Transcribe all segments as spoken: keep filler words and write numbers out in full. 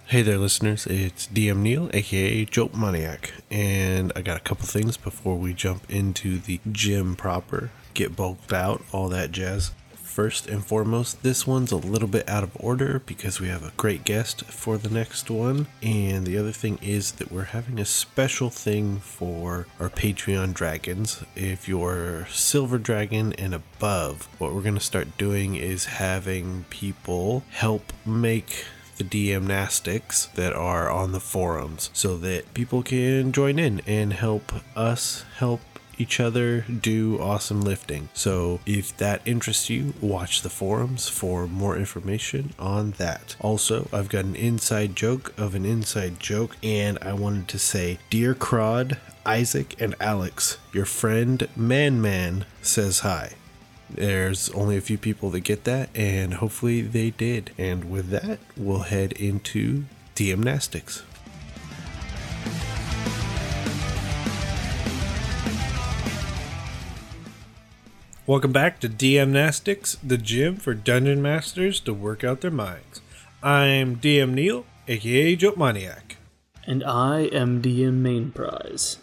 Hey there, listeners. It's D M Neil, aka Joke Maniac, and I got a couple things before we jump into the gym proper, get bulked out, all that jazz. First and foremost, this one's a little bit out of order because we have a great guest for the next one, and the other thing is that we're having a special thing for our Patreon dragons. If you're Silver Dragon and above, what we're going to start doing is having people help make the DMnastics that are on the forums so that people can join in and help us help each other do awesome lifting. So if that interests you, watch the forums for more information on that. Also, I've got an inside joke of an inside joke, and I wanted to say, Dear Crod, Isaac, and Alex, your friend Man Man says hi. There's only a few people that get that, and hopefully they did. And with that, we'll head into DMnastics. Welcome back to DMnastics, the gym for dungeon masters to work out their minds. I'm D M Neil, aka Joke Maniac. And I am D M Main Prize.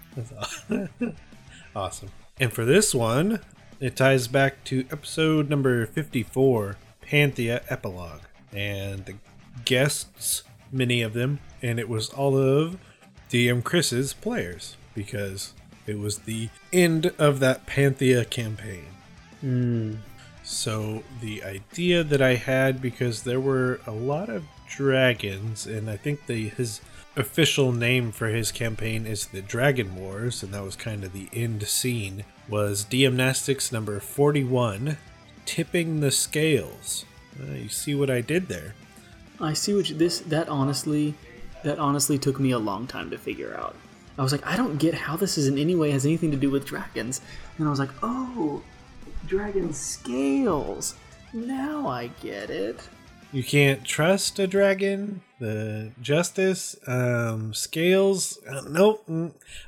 Awesome. And for this one, it ties back to episode number fifty-four, Panthea Epilogue. And the guests, many of them, and it was all of D M Chris's players, because it was the end of that Panthea campaign. Mm. So the idea that I had, because there were a lot of dragons, and I think the his official name for his campaign is the Dragon Wars, and that was kind of the end scene, was DMnastics number forty-one, Tipping the Scales. Uh, you see what I did there? I see what you, this, that honestly, that honestly took me a long time to figure out. I was like, I don't get how this is in any way has anything to do with dragons. And I was like, oh, dragon scales. Now I get it. You can't trust a dragon? The justice? Um, scales? Uh, nope. Mm,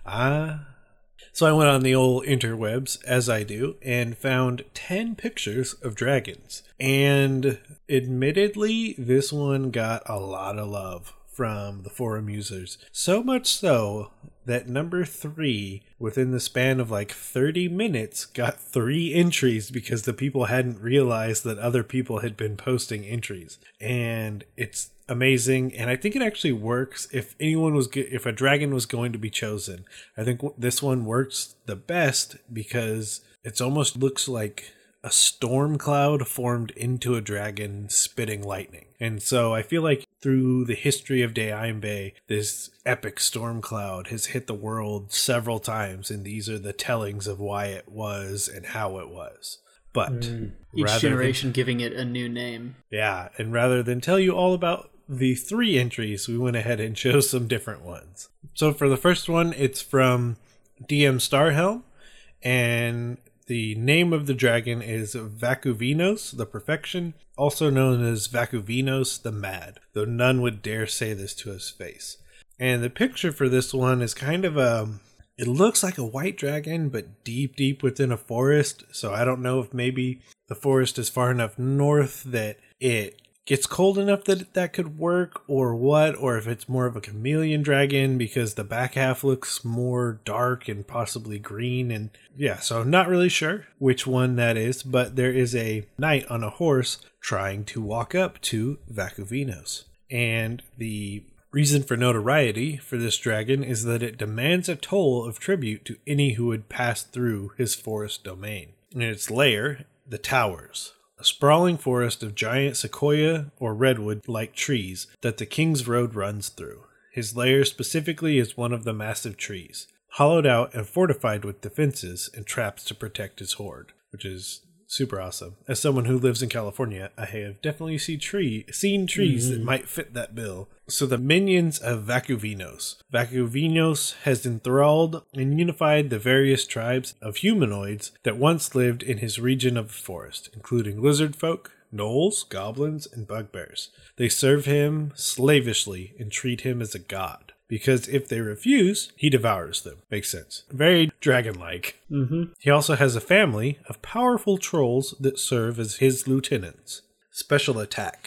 ah. So I went on the old interwebs, as I do, and found ten pictures of dragons. And admittedly, this one got a lot of love from the forum users. So much so that number three, within the span of like thirty minutes, got three entries because the people hadn't realized that other people had been posting entries. And it's amazing, and I think it actually works if anyone was go- if a dragon was going to be chosen. I think w- this one works the best because it almost looks like a storm cloud formed into a dragon spitting lightning. And so I feel like through the history of Deimbe, this epic storm cloud has hit the world several times, and these are the tellings of why it was and how it was. But mm. each generation than, giving it a new name. Yeah, and rather than tell you all about the three entries, we went ahead and chose some different ones. So for the first one, it's from D M Starhelm, and the name of the dragon is Vacuvinos, the Perfection, also known as Vacuvinos the Mad, though none would dare say this to his face. And the picture for this one is kind of a, it looks like a white dragon, but deep, deep within a forest. So I don't know if maybe the forest is far enough north that it gets cold enough that that could work, or what, or if it's more of a chameleon dragon because the back half looks more dark and possibly green. And yeah, so I'm not really sure which one that is, but there is a knight on a horse trying to walk up to Vacuvinos. And the reason for notoriety for this dragon is that it demands a toll of tribute to any who would pass through his forest domain. In its lair, the towers, a sprawling forest of giant sequoia or redwood-like trees that the King's Road runs through. His lair specifically is one of the massive trees, hollowed out and fortified with defenses and traps to protect his hoard, which is super awesome. As someone who lives in California, I have definitely see tree, seen trees mm-hmm. that might fit that bill. So the minions of Vacuvinos. Vacuvinos has enthralled and unified the various tribes of humanoids that once lived in his region of the forest, including lizard folk, gnolls, goblins, and bugbears. They serve him slavishly and treat him as a god, because if they refuse, he devours them. Makes sense. Very dragon-like. Mm-hmm. He also has a family of powerful trolls that serve as his lieutenants. Special attack.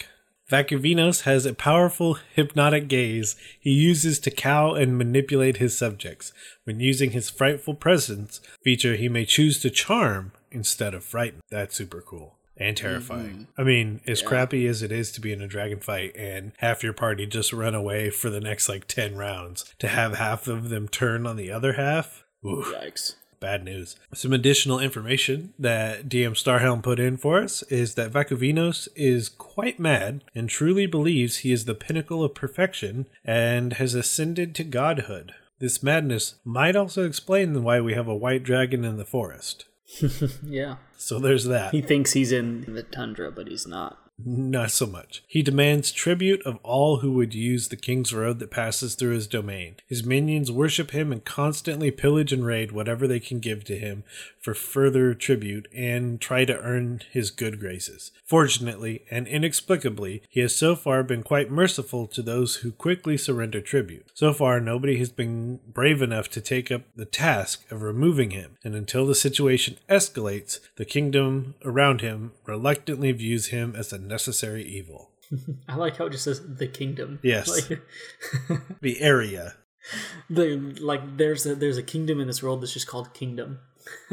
Vakuvinos has a powerful hypnotic gaze he uses to cow and manipulate his subjects. When using his frightful presence feature, he may choose to charm instead of frighten. That's super cool. And terrifying. Mm-hmm. I mean, as yeah. crappy as it is to be in a dragon fight and half your party just run away for the next like ten rounds, to have half of them turn on the other half, oof, yikes. Bad news. Some additional information that D M Starhelm put in for us is that Vakuvinos is quite mad and truly believes he is the pinnacle of perfection and has ascended to godhood. This madness might also explain why we have a white dragon in the forest. Yeah. So there's that. He thinks he's in the tundra, but he's not. Not so much. He demands tribute of all who would use the king's road that passes through his domain. His minions worship him and constantly pillage and raid whatever they can give to him for further tribute and try to earn his good graces. Fortunately and inexplicably, he has so far been quite merciful to those who quickly surrender tribute. So far, nobody has been brave enough to take up the task of removing him, and until the situation escalates, the kingdom around him reluctantly views him as a necessary evil. I like how it just says the kingdom. Yes. Like, the area. The like there's a there's a kingdom in this world that's just called Kingdom.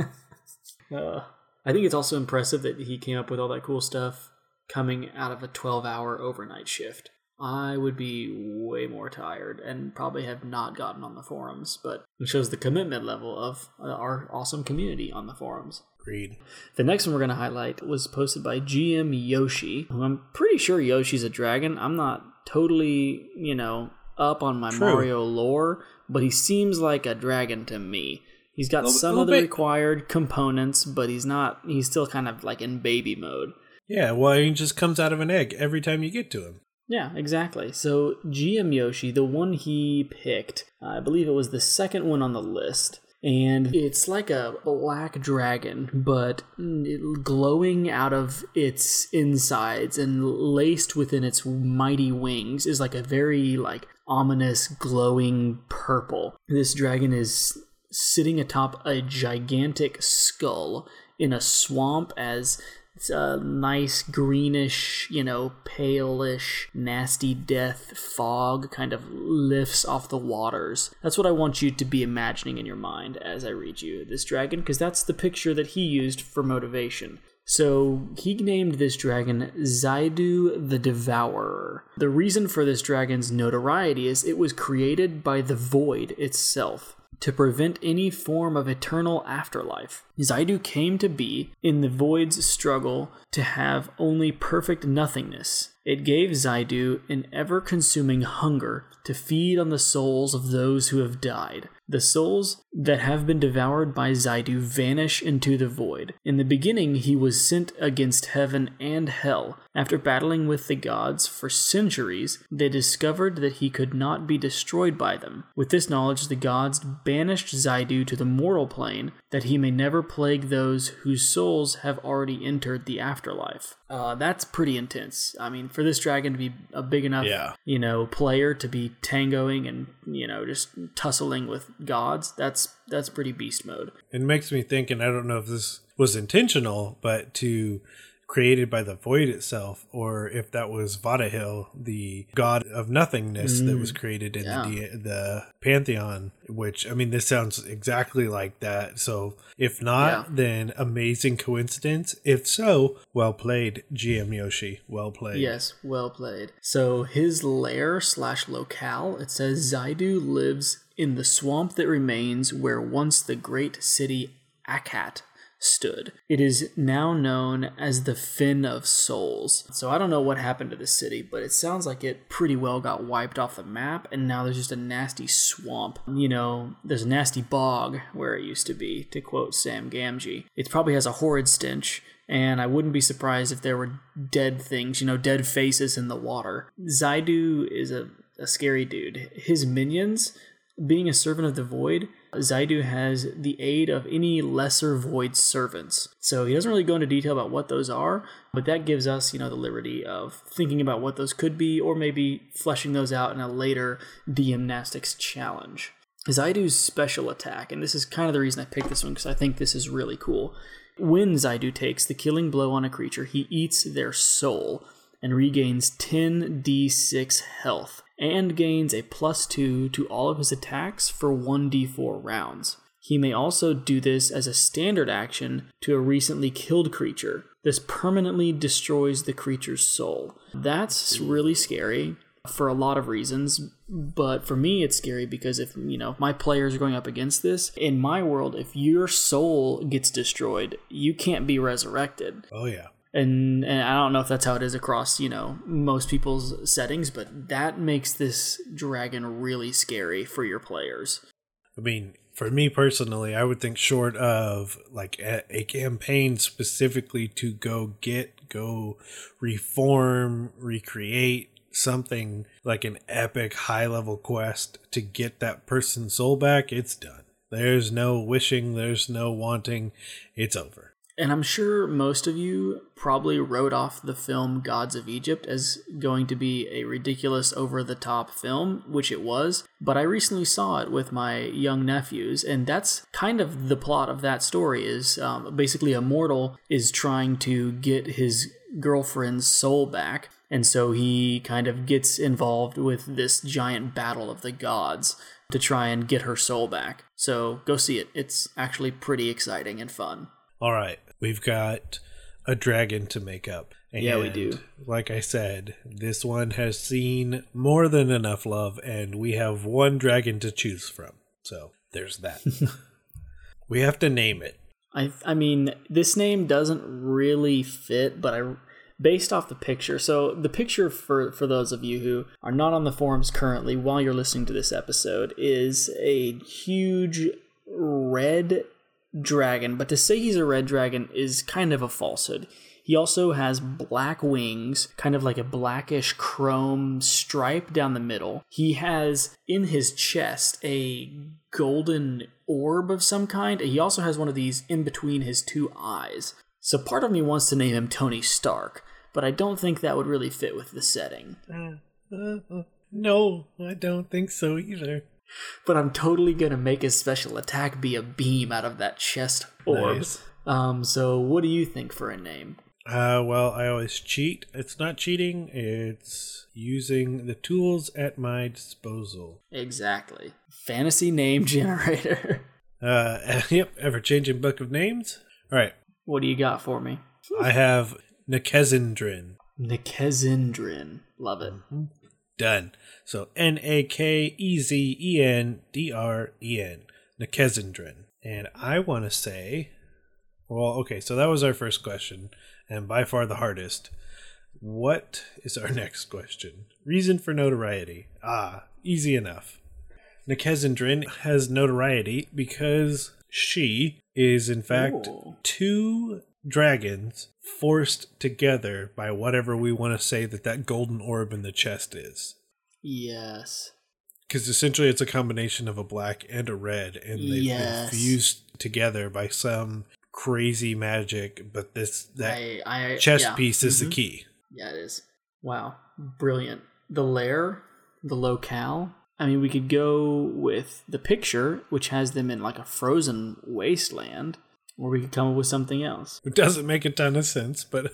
uh, I think it's also impressive that he came up with all that cool stuff coming out of a twelve hour overnight shift. I would be way more tired and probably have not gotten on the forums, but it shows the commitment level of our awesome community on the forums. Agreed. The next one we're going to highlight was posted by G M Yoshi, who I'm pretty sure Yoshi's a dragon. I'm not totally, you know, up on my True. Mario lore, but he seems like a dragon to me. He's got little, some little of the bit. required components, but he's not, he's still kind of like in baby mode. Yeah, well, he just comes out of an egg every time you get to him. Yeah, exactly. So G M Yoshi, the one he picked, I believe it was the second one on the list. And it's like a black dragon, but glowing out of its insides and laced within its mighty wings is like a very like ominous glowing purple. This dragon is sitting atop a gigantic skull in a swamp as it's a nice greenish, you know, palish, nasty death fog kind of lifts off the waters. That's what I want you to be imagining in your mind as I read you this dragon, because that's the picture that he used for motivation. So he named this dragon Zaidu the Devourer. The reason for this dragon's notoriety is it was created by the Void itself to prevent any form of eternal afterlife. Zaidu came to be in the Void's struggle to have only perfect nothingness. It gave Zaidu an ever-consuming hunger to feed on the souls of those who have died. The souls that have been devoured by Zaidu vanish into the void. In the beginning, he was sent against heaven and hell. After battling with the gods for centuries, they discovered that he could not be destroyed by them. With this knowledge, the gods banished Zaidu to the mortal plane, that he may never plague those whose souls have already entered the afterlife. Uh, that's pretty intense. I mean, for this dragon to be a big enough, yeah. you know, player to be tangoing and, you know, just tussling with gods, that's that's pretty beast mode. It makes me think, and I don't know if this was intentional, but to created by the Void itself, or if that was Vatahil, the god of nothingness mm, that was created in yeah. the the Pantheon, which, I mean, this sounds exactly like that. So if not, yeah. then amazing coincidence. If so, well played, G M Yoshi. Well played. Yes, well played. So his lair slash locale, it says Zaidu lives in the swamp that remains where once the great city Akat stood. It is now known as the Fen of Souls. So I don't know what happened to this city, but it sounds like it pretty well got wiped off the map, and now there's just a nasty swamp. You know, there's a nasty bog where it used to be, to quote Sam Gamgee. It probably has a horrid stench, and I wouldn't be surprised if there were dead things, you know, dead faces in the water. Zaidu is a, a scary dude. His minions, being a servant of the Void, Zaidu has the aid of any lesser Void servants. So he doesn't really go into detail about what those are, but that gives us, you know, the liberty of thinking about what those could be, or maybe fleshing those out in a later D M Nastics challenge. Zaidu's special attack, and this is kind of the reason I picked this one, because I think this is really cool. When Zaidu takes the killing blow on a creature, he eats their soul. and regains ten d six health, and gains a plus two to all of his attacks for one d four rounds. He may also do this as a standard action to a recently killed creature. This permanently destroys the creature's soul. That's really scary for a lot of reasons, but for me it's scary because if, you know, my players are going up against this, in my world, if your soul gets destroyed, you can't be resurrected. Oh yeah. And, and I don't know if that's how it is across, you know, most people's settings, but that makes this dragon really scary for your players. I mean, for me personally, I would think short of like a, a campaign specifically to go get, go reform, recreate something like an epic high level quest to get that person's soul back, it's done. There's no wishing, there's no wanting, it's over. And I'm sure most of you probably wrote off the film Gods of Egypt as going to be a ridiculous, over-the-top film, which it was. But I recently saw it with my young nephews, and that's kind of the plot of that story, is um, basically a mortal is trying to get his girlfriend's soul back, and so he kind of gets involved with this giant battle of the gods to try and get her soul back. So go see it. It's actually pretty exciting and fun. All right, we've got a dragon to make up. And yeah, we do. Like I said, this one has seen more than enough love, and we have one dragon to choose from. So there's that. We have to name it. I I mean, this name doesn't really fit, but I based off the picture. So the picture, for, for those of you who are not on the forums currently while you're listening to this episode, is a huge red dragon, but to say he's a red dragon is kind of a falsehood. He also has black wings, kind of like a blackish chrome stripe down the middle. He has in his chest a golden orb of some kind. He also has one of these in between his two eyes. So part of me wants to name him Tony Stark, but I don't think that would really fit with the setting. Uh, uh, no, I don't think so either. But I'm totally going to make his special attack be a beam out of that chest orb. Nice. Um, so what do you think for a name? Uh, well, I always cheat. It's not cheating. It's using the tools at my disposal. Exactly. Fantasy name generator. Uh, yep, ever-changing book of names. All right. What do you got for me? I have Nakezindrin. Nakezindrin. Love it. Mm-hmm. Done. So N A K E Z E N D R E N. Nakezindrin. And I want to say, well, okay, so that was our first question, and by far the hardest. What is our next question? Reason for notoriety. Ah, easy enough. Nakezindrin has notoriety because she is, in fact, Ooh. two dragons forced together by whatever we want to say that that golden orb in the chest is. Yes. Because essentially it's a combination of a black and a red, and they've yes. been fused together by some crazy magic, but this that I, I, chess yeah. piece is mm-hmm. the key. Yeah, it is. Wow. Brilliant. The lair, the locale. I mean, we could go with the picture, which has them in like a frozen wasteland, or we could come up with something else. It doesn't make a ton of sense, but...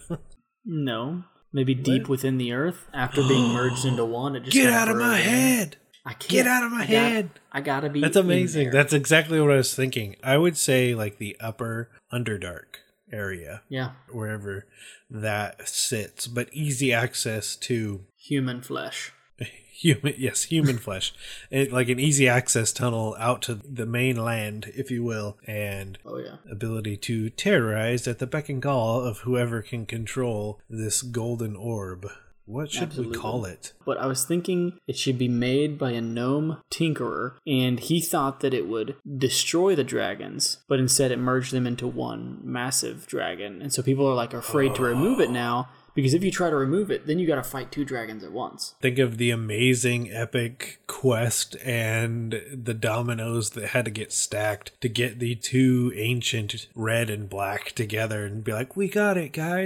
No. Maybe deep what? within the earth, after being merged into one. It just Get out of my in. head! I can't. Get out of my I head! Got, I gotta be That's amazing. That's exactly what I was thinking. I would say like the upper Underdark area. Yeah. Wherever that sits, but easy access to... Human flesh. Human, yes, human flesh. It, like an easy access tunnel out to the mainland, if you will, and oh, yeah. ability to terrorize at the beck and call of whoever can control this golden orb. What should Absolutely. we call it? But I was thinking it should be made by a gnome tinkerer, and he thought that it would destroy the dragons, but instead it merged them into one massive dragon. And so people are like afraid oh. to remove it now, because if you try to remove it, then you got to fight two dragons at once. Think of the amazing epic quest and the dominoes that had to get stacked to get the two ancient red and black together and be like, we got it, guys.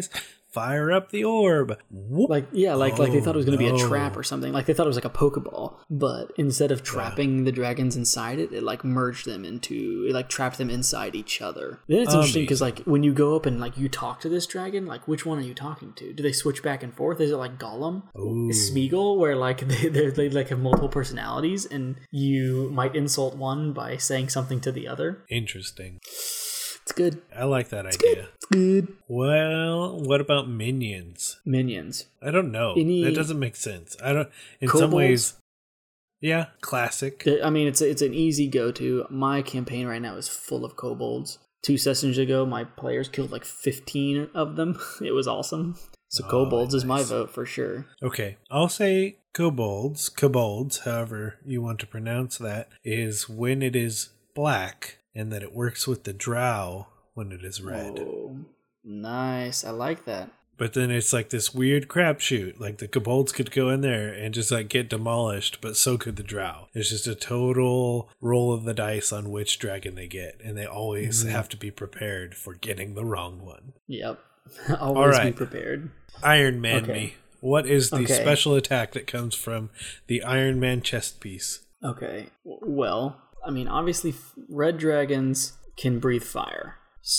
fire up the orb. Whoop. Like, yeah, like oh, like they thought it was going to no. be a trap or something. Like they thought it was like a Pokeball, but instead of trapping yeah. the dragons inside it, it like merged them into, it like trapped them inside each other. Then it's interesting because like when you go up and like you talk to this dragon, like which one are you talking to? Do they switch back and forth? Is it like Gollum, Ooh. Smeagol, where like they they like have multiple personalities and you might insult one by saying something to the other? Interesting. It's good. I like that it's idea. Good. It's good. Well, what about minions? Minions. I don't know. Any that doesn't make sense. I don't. In kobolds? some ways, yeah, classic. I mean, it's it's an easy go-to. My campaign right now is full of kobolds. Two sessions ago, my players killed like fifteen of them. It was awesome. So oh, kobolds nice. is my vote for sure. Okay, I'll say kobolds. Kobolds, however you want to pronounce that, is when it is black. And that it works with the drow when it is red. Oh, nice. I like that. But then it's like this weird crapshoot. Like the kobolds could go in there and just like get demolished, but so could the drow. It's just a total roll of the dice on which dragon they get. And they always mm-hmm. have to be prepared for getting the wrong one. Yep. Always right. be prepared. Iron Man okay. me. What is the okay. special attack that comes from the Iron Man chest piece? Okay. Well... I mean, obviously, red dragons can breathe fire.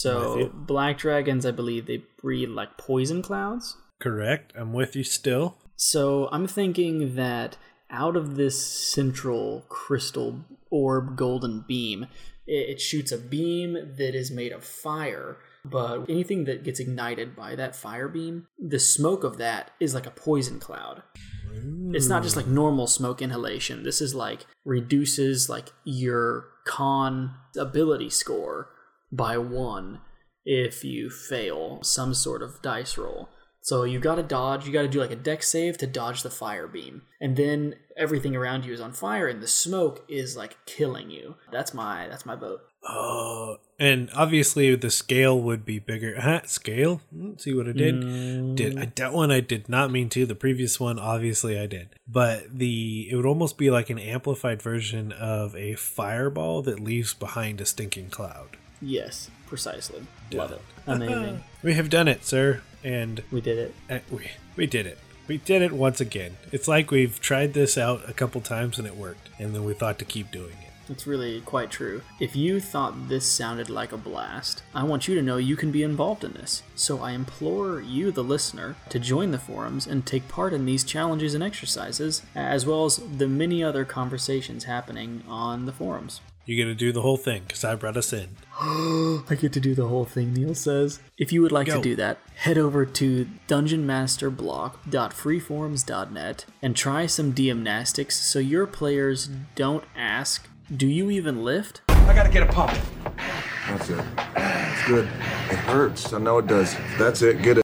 So black dragons, I believe, they breathe like poison clouds. Correct. I'm with you still. So I'm thinking that out of this central crystal orb golden beam, it shoots a beam that is made of fire. But anything that gets ignited by that fire beam, the smoke of that is like a poison cloud. It's not just like normal smoke inhalation. This is like reduces like your con ability score by one if you fail some sort of dice roll. So you got to dodge, you got to do like a dex save to dodge the fire beam. And then everything around you is on fire and the smoke is like killing you. That's my that's my vote. Oh, and obviously the scale would be bigger. Huh? Scale? Let's see what I did. Mm. Did I, that one I did not mean to. The previous one, obviously I did. But the it would almost be like an amplified version of a fireball that leaves behind a stinking cloud. Yes, precisely. Done. Love it. Amazing. We have done it, sir. And we did it. Uh, we, we did it. We did it once again. It's like we've tried this out a couple times and it worked. And then we thought to keep doing it. It's really quite true. If you thought this sounded like a blast, I want you to know you can be involved in this. So I implore you, the listener, to join the forums and take part in these challenges and exercises, as well as the many other conversations happening on the forums. You get to do the whole thing, because I brought us in. I get to do the whole thing, Neil says. If you would like Go. to do that, head over to dungeon master block dot freeforums dot net and try some D-gymnastics so your players don't ask, do you even lift? I gotta get a pump. That's it. It's good. It hurts. I know it does. That's it. Get it.